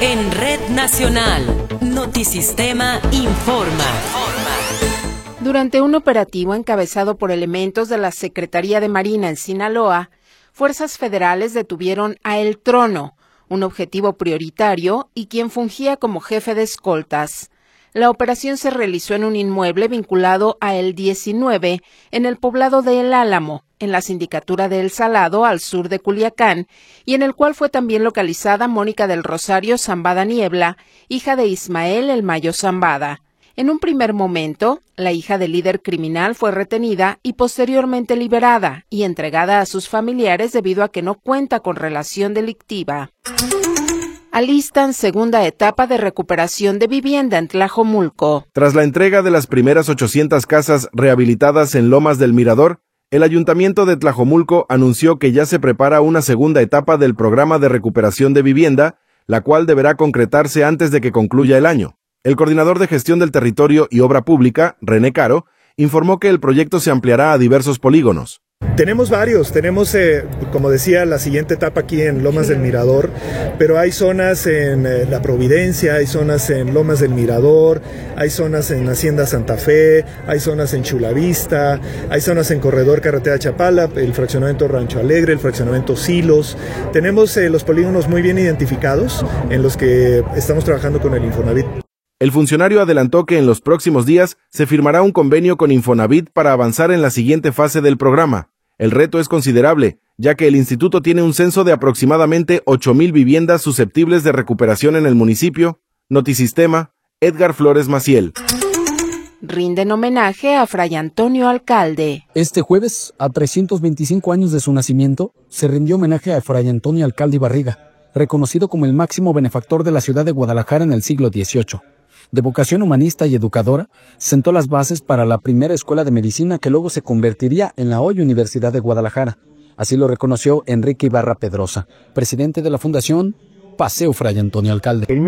En Red Nacional, Notisistema informa. Durante un operativo encabezado por elementos de la Secretaría de Marina en Sinaloa, fuerzas federales detuvieron a El Trono, un objetivo prioritario y quien fungía como jefe de escoltas. La operación se realizó en un inmueble vinculado a El 19, en el poblado de El Álamo, en la sindicatura de El Salado, al sur de Culiacán, y en el cual fue también localizada Mónica del Rosario Zambada Niebla, hija de Ismael El Mayo Zambada. En un primer momento, la hija del líder criminal fue retenida y posteriormente liberada y entregada a sus familiares debido a que no cuenta con relación delictiva. Alistan segunda etapa de recuperación de vivienda en Tlajomulco. Tras la entrega de las primeras 800 casas rehabilitadas en Lomas del Mirador, el Ayuntamiento de Tlajomulco anunció que ya se prepara una segunda etapa del programa de recuperación de vivienda, la cual deberá concretarse antes de que concluya el año. El coordinador de gestión del territorio y obra pública, René Caro, informó que el proyecto se ampliará a diversos polígonos. Tenemos varios, como decía, la siguiente etapa aquí en Lomas del Mirador, pero hay zonas en La Providencia, hay zonas en Lomas del Mirador, hay zonas en Hacienda Santa Fe, hay zonas en Chulavista, hay zonas en Corredor Carretera Chapala, el fraccionamiento Rancho Alegre, el fraccionamiento Silos. Tenemos los polígonos muy bien identificados en los que estamos trabajando con el Infonavit. El funcionario adelantó que en los próximos días se firmará un convenio con Infonavit para avanzar en la siguiente fase del programa. El reto es considerable, ya que el instituto tiene un censo de aproximadamente 8,000 viviendas susceptibles de recuperación en el municipio. Notisistema, Edgar Flores Maciel. Rinden homenaje a Fray Antonio Alcalde. Este jueves, a 325 años de su nacimiento, se rindió homenaje a Fray Antonio Alcalde Barriga, reconocido como el máximo benefactor de la ciudad de Guadalajara en el siglo XVIII. De vocación humanista y educadora, sentó las bases para la primera escuela de medicina que luego se convertiría en la hoy Universidad de Guadalajara. Así lo reconoció Enrique Ibarra Pedrosa, presidente de la Fundación Paseo Fray Antonio Alcalde. En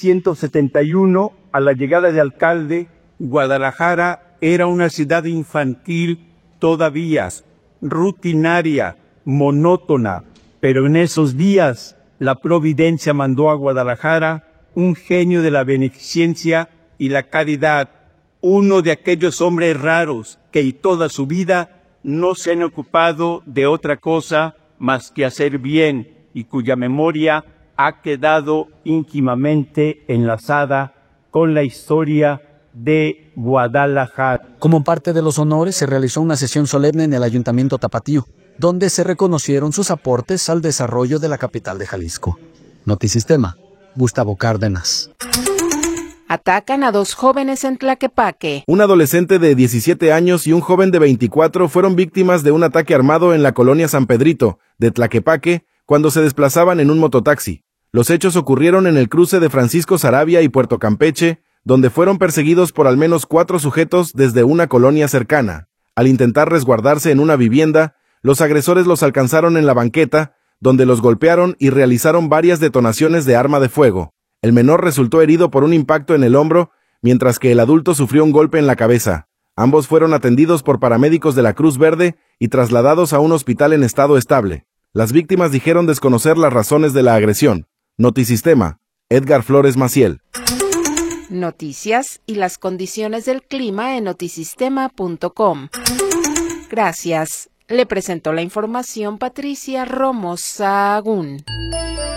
1771, a la llegada de Alcalde, Guadalajara era una ciudad infantil todavía, rutinaria, monótona, pero en esos días la Providencia mandó a Guadalajara un genio de la beneficencia y la caridad, uno de aquellos hombres raros que toda su vida no se han ocupado de otra cosa más que hacer bien y cuya memoria ha quedado íntimamente enlazada con la historia de Guadalajara. Como parte de los honores se realizó una sesión solemne en el Ayuntamiento Tapatío, donde se reconocieron sus aportes al desarrollo de la capital de Jalisco. Notisistema, Gustavo Cárdenas. Atacan a 2 jóvenes en Tlaquepaque. Un adolescente de 17 años y un joven de 24 fueron víctimas de un ataque armado en la colonia San Pedrito, de Tlaquepaque, cuando se desplazaban en un mototaxi. Los hechos ocurrieron en el cruce de Francisco Saravia y Puerto Campeche, donde fueron perseguidos por al menos 4 sujetos desde una colonia cercana. Al intentar resguardarse en una vivienda, los agresores los alcanzaron en la banqueta, donde los golpearon y realizaron varias detonaciones de arma de fuego. El menor resultó herido por un impacto en el hombro, mientras que el adulto sufrió un golpe en la cabeza. Ambos fueron atendidos por paramédicos de la Cruz Verde y trasladados a un hospital en estado estable. Las víctimas dijeron desconocer las razones de la agresión. Notisistema, Edgar Flores Maciel. Noticias y las condiciones del clima en notisistema.com. Gracias. Le presentó la información Patricia Romo Sahagún.